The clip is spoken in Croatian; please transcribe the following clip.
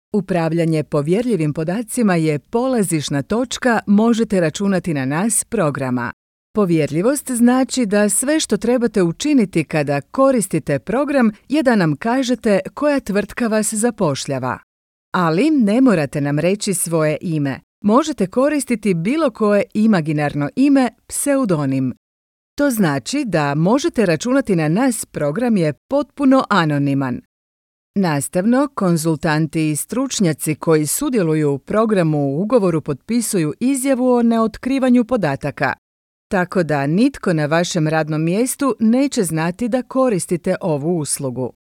Upravljanje povjerljivim podacima je polazišna točka možete računati na nas programa. Povjerljivost znači da sve što trebate učiniti kada koristite program je da nam kažete koja tvrtka vas zapošljava. Ali ne morate nam reći svoje ime. Možete koristiti bilo koje imaginarno ime, pseudonim. To znači da možete računati na nas, program je potpuno anoniman. Nastavno, konzultanti i stručnjaci koji sudjeluju u programu u ugovoru potpisuju izjavu o neotkrivanju podataka. Tako da nitko na vašem radnom mjestu neće znati da koristite ovu uslugu.